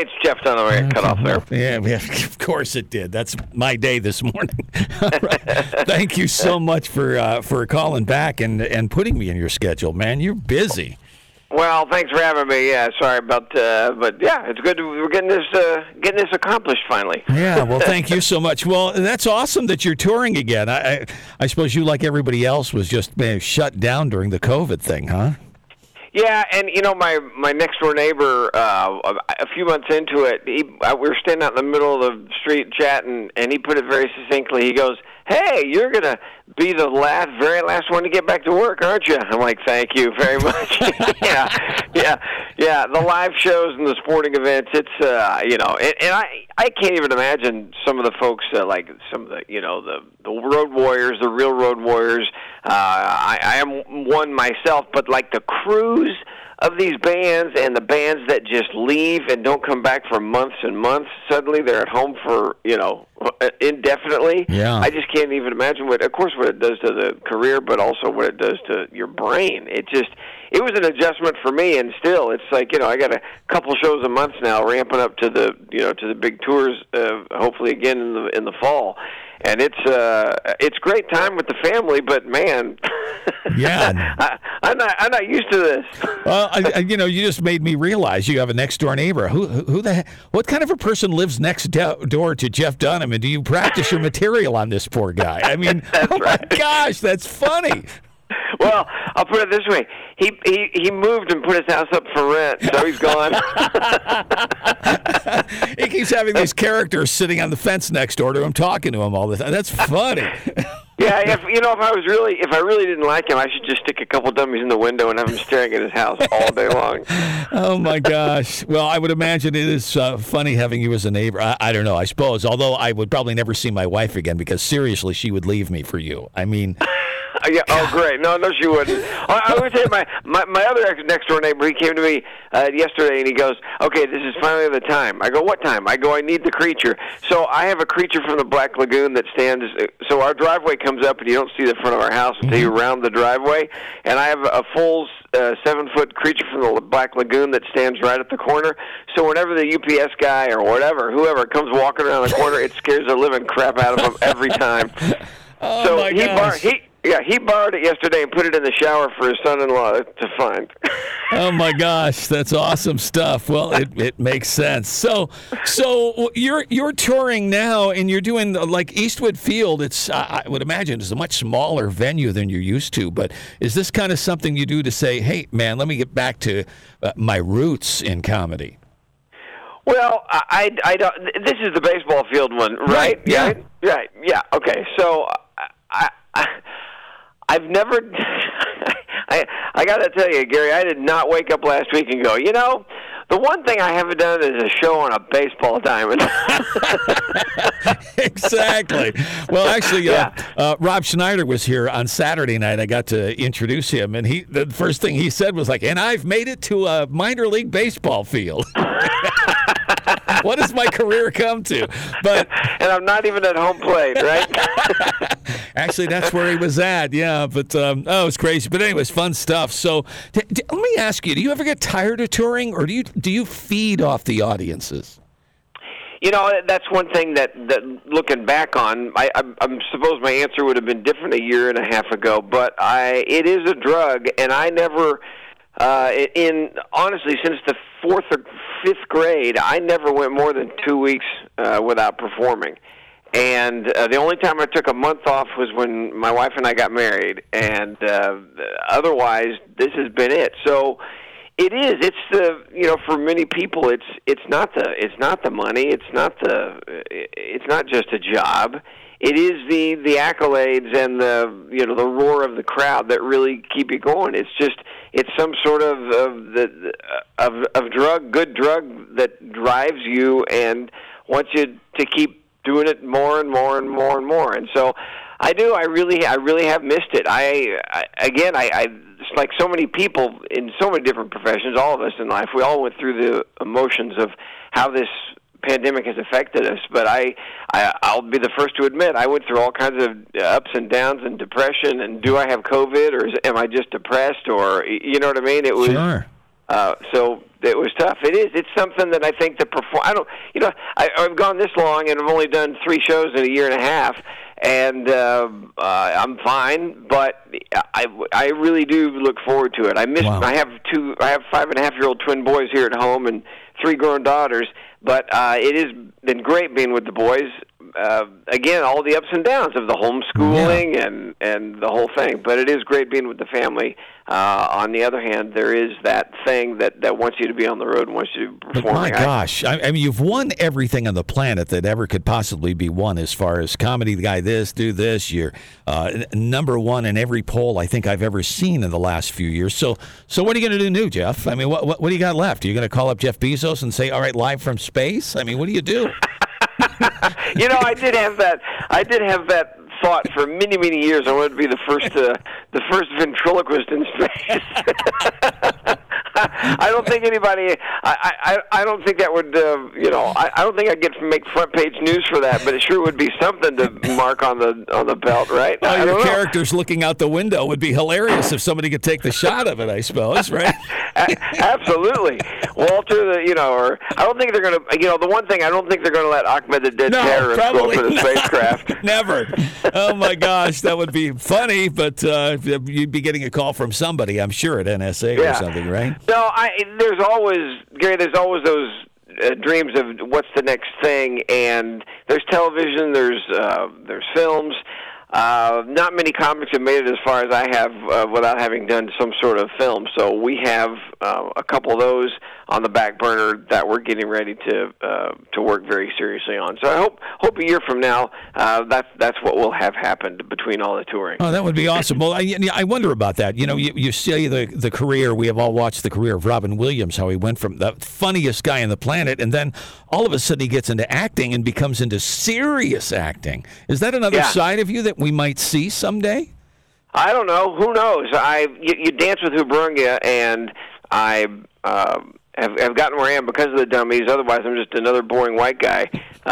it's Jeff Dunham. I got cut off there. Yeah, of course it did. That's my day this morning. All right. Thank you so much for calling back and putting me in your schedule, man. You're busy. Well, thanks for having me. Yeah, sorry about, but yeah, it's good. We're getting this accomplished finally. Yeah, well, thank you so much. Well, that's awesome that you're touring again. I suppose you, like everybody else, was just shut down during the COVID thing, huh? Yeah, and my next door neighbor, a few months into it, we were standing out in the middle of the street chatting, and he put it very succinctly. He goes, "Hey, you're gonna be the very last one to get back to work, aren't you?" I'm like, "Thank you very much." yeah. The live shows and the sporting events, it's and I can't even imagine some of the folks like some of the the road warriors, the real road warriors. I am one myself, but like the crews of these bands and the bands that just leave and don't come back for months and months, suddenly they're at home for, indefinitely. Yeah. I just can't even imagine what it does to the career, but also what it does to your brain. It was an adjustment for me, and still, it's like, I got a couple shows a month now, ramping up to the big tours, hopefully again in the fall. And it's great time with the family, but man, yeah, I'm not used to this. Well, you just made me realize you have a next door neighbor. What kind of a person lives next door to Jeff Dunham, and do you practice your material on this poor guy? I mean, my gosh, that's funny. Well, I'll put it this way: he moved and put his house up for rent, so he's gone. He keeps having these characters sitting on the fence next door to him, talking to him all the time. That's funny. Yeah, if I really didn't like him, I should just stick a couple dummies in the window and have him staring at his house all day long. Oh my gosh! Well, I would imagine it is funny having you as a neighbor. I don't know. I suppose, although I would probably never see my wife again because seriously, she would leave me for you. I mean. Yeah. Oh, great. No, she wouldn't. I would say my other next door neighbor. He came to me yesterday and he goes, "Okay, this is finally the time." I go, "What time?" I go, "I need the creature." So I have a creature from the Black Lagoon that stands. So our driveway comes up and you don't see the front of our house until you round the driveway. And I have a full 7-foot creature from the Black Lagoon that stands right at the corner. So whenever the UPS guy or whoever comes walking around the corner, it scares the living crap out of him every time. Oh so my gosh. he borrowed it yesterday and put it in the shower for his son-in-law to find. Oh my gosh, that's awesome stuff. Well, it makes sense. So you're touring now, and you're doing like Eastwood Field. It's I would imagine it's a much smaller venue than you're used to. But is this kind of something you do to say, "Hey, man, let me get back to my roots in comedy"? Well, I don't. This is the baseball field one, right? Yeah. Right. Yeah. Okay. So I've never. I got to tell you, Gary, I did not wake up last week and go, the one thing I haven't done is a show on a baseball diamond. Exactly. Well, actually, Rob Schneider was here on Saturday night. I got to introduce him, and the first thing he said was like, "And I've made it to a minor league baseball field." What has my career come to? And I'm not even at home plate, right? Actually, that's where he was at, yeah. But, it's crazy. But anyways, fun stuff. So let me ask you, do you ever get tired of touring, or do you feed off the audiences? That's one thing that looking back on, I suppose my answer would have been different a year and a half ago, but it is a drug, and I never... honestly, since the 4th or 5th grade, I never went more than 2 weeks without performing. And the only time I took a month off was when my wife and I got married. And otherwise, this has been it. So it is. It's the for many people, it's not the money. It's not just a job. It is the accolades and the roar of the crowd that really keep you going. It's some sort of good drug that drives you and wants you to keep doing it more and more and more and more. And so I do. I really have missed it. I like so many people in so many different professions, all of us in life, we all went through the emotions of how this pandemic has affected us, but I'll be the first to admit I went through all kinds of ups and downs and depression. And do I have COVID, or am I just depressed, or you know what I mean? It was sure. So it was tough. It is. It's something that I think I've gone this long and I've only done 3 shows in a year and a half, and I'm fine. But I really do look forward to it. I miss. Wow. I have 5.5-year-old twin boys here at home and 3 grown daughters. But it has been great being with the boys. Again, all the ups and downs of the homeschooling and the whole thing. But it is great being with the family. On the other hand, there is that thing that wants you to be on the road and wants you to perform. My gosh. I mean, you've won everything on the planet that ever could possibly be won as far as comedy, the guy this, do this. You're number 1 in every poll I think I've ever seen in the last few years. So what are you going to do new, Jeff? I mean, what do you got left? Are you going to call up Jeff Bezos and say, all right, live from space? I mean, what do you do? I did have that thought for many, many years. I wanted to be the first ventriloquist in space. I don't think anybody. I don't think that would. I don't think I'd make front page news for that. But it sure would be something to mark on the belt, right? Well, your characters looking out the window would be hilarious if somebody could take the shot of it. I suppose, right? Absolutely, Walter. Or I don't think they're going to. The one thing I don't think they're going to let Ahmed the Dead Terrorist go up in a spacecraft. Never. Oh my gosh, that would be funny. But you'd be getting a call from somebody, I'm sure, at NSA or something, right? No, there's always those dreams of what's the next thing, and there's television, there's films. Not many comics have made it as far as I have without having done some sort of film. So we have a couple of those on the back burner that we're getting ready to work very seriously on. So I hope a year from now that's what will have happened between all the touring. Oh, that would be awesome. Well, I wonder about that. You see the career. We have all watched the career of Robin Williams, how he went from the funniest guy on the planet, and then all of a sudden he gets into acting and becomes into serious acting. Is that another side of you that we might see someday? I don't know. Who knows? You dance with who brung you, and I have gotten where I am because of the dummies. Otherwise, I'm just another boring white guy.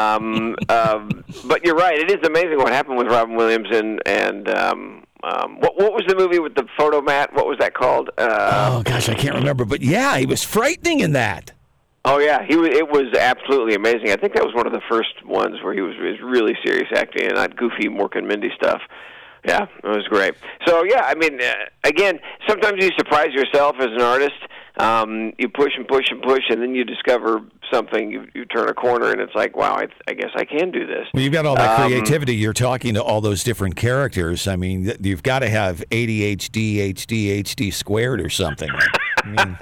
But you're right. It is amazing what happened with Robin Williams and what was the movie with the photo mat? What was that called? Oh gosh, I can't remember. But yeah, he was frightening in that. Oh yeah, it was absolutely amazing. I think that was one of the first ones where he was really serious acting and not goofy Mork and Mindy stuff. Yeah, it was great. So yeah, I mean, again, sometimes you surprise yourself as an artist. You push and push and push, and then you discover something. You turn a corner, and it's like, wow, I guess I can do this. Well, you've got all that creativity. You're talking to all those different characters. I mean, you've got to have ADHD, HD squared or something. I mean...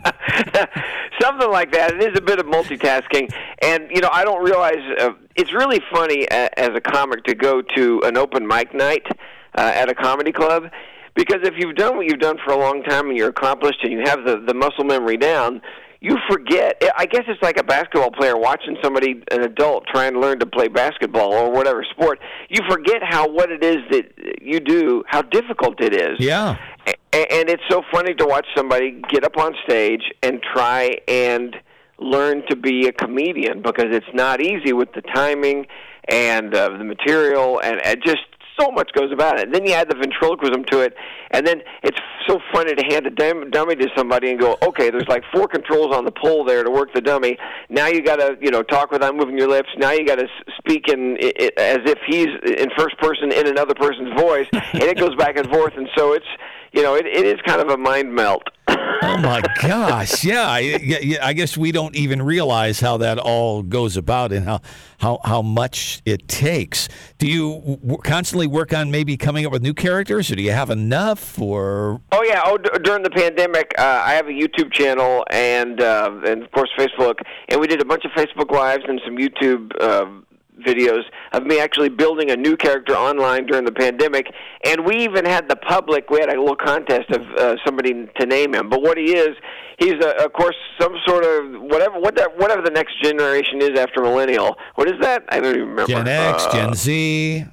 Something like that. It is a bit of multitasking, and I don't realize it's really funny as a comic to go to an open mic night at a comedy club, because if you've done what you've done for a long time and you're accomplished and you have the muscle memory down, you forget. I guess it's like a basketball player watching an adult trying to learn to play basketball or whatever sport. You forget what it is that you do, how difficult it is. Yeah. And it's so funny to watch somebody get up on stage and try and learn to be a comedian, because it's not easy with the timing and the material, and just so much goes about it. And then you add the ventriloquism to it, and then it's so funny to hand a dummy to somebody and go, okay, there's like 4 controls on the pole there to work the dummy. Now you got to, talk without moving your lips. Now you got to speak as if he's in first person in another person's voice, and it goes back and forth. And so it's, it is kind of a mind melt. Oh my gosh! Yeah, I guess we don't even realize how that all goes about and how much it takes. Do you constantly work on maybe coming up with new characters, or do you have enough? Or during the pandemic, I have a YouTube channel and of course Facebook, and we did a bunch of Facebook Lives and some YouTube videos of me actually building a new character online during the pandemic, and we even had the public. We had a little contest of somebody to name him. But what he is, he's of course some sort of whatever the next generation is after millennial. What is that? I don't even remember. Gen X, Gen Z.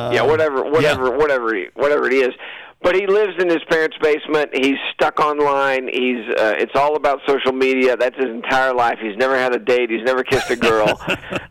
Whatever it is. But he lives in his parents' basement. He's stuck online. It's all about social media. That's his entire life. He's never had a date. He's never kissed a girl.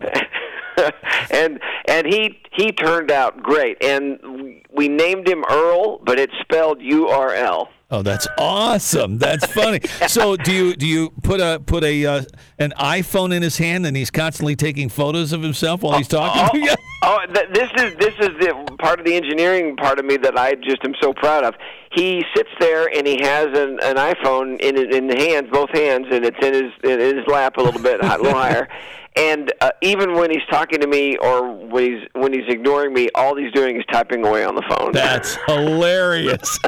and he turned out great. And we named him Earl, but it's spelled URL. Oh, that's awesome. That's funny. So do you put an iPhone in his hand and he's constantly taking photos of himself while he's talking to you? This is the part of the engineering part of me that I just am so proud of. He sits there and he has an iPhone in the hands, both hands, and it's in his lap a little bit, a little higher. And even when he's talking to me or when he's ignoring me, all he's doing is typing away on the phone. That's hilarious.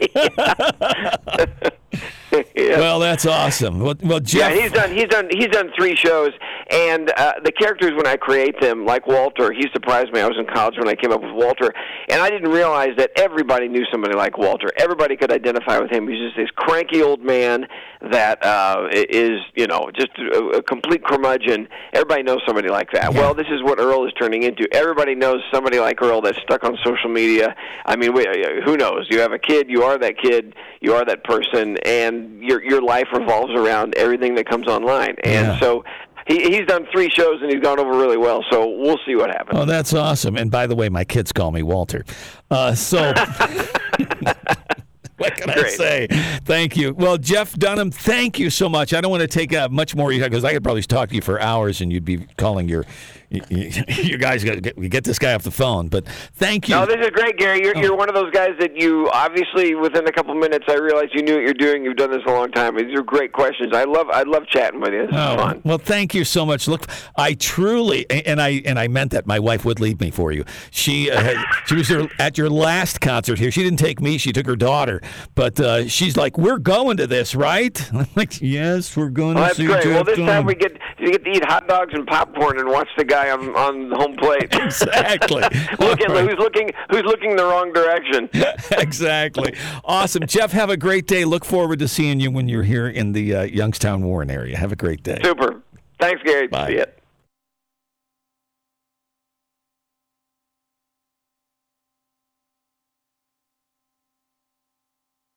Yeah. Well, that's awesome. Well, Jeff. Yeah, he's done 3 shows, and the characters when I create them, like Walter, he surprised me. I was in college when I came up with Walter, and I didn't realize that everybody knew somebody like Walter. Everybody could identify with him. He's just this cranky old man that is, just a complete curmudgeon. Everybody knows somebody like that. Yeah. Well, this is what Earl is turning into. Everybody knows somebody like Earl that's stuck on social media. I mean, who knows? You have a kid, you are that kid, you are that person, and your life revolves around everything that comes online. And so he's done 3 shows, and he's gone over really well, so we'll see what happens. Oh, that's awesome. And by the way, my kids call me Walter. So... What can I say? Thank you. Well, Jeff Dunham, thank you so much. I don't want to take much more of your time because I could probably talk to you for hours and you'd be calling you guys get this guy off the phone. But thank you. No, this is great, Gary. You're one of those guys that you obviously within a couple minutes I realized you knew what you're doing. You've done this a long time. These are great questions. I love chatting with you. This is fun. Well, thank you so much. Look, I truly and I meant that. My wife would leave me for you. She was at your last concert here. She didn't take me. She took her daughter. But she's like, "We're going to this, right?" I'm like, "Yes, we're going to see." That's great. Jeff Well, this Dunham. time we get to eat hot dogs and popcorn and watch the guy on the home plate. Exactly. Who's looking the wrong direction. Exactly. Awesome, Jeff. Have a great day. Look forward to seeing you when you're here in the Youngstown, Warren area. Have a great day. Super. Thanks, Gary. Bye. See ya.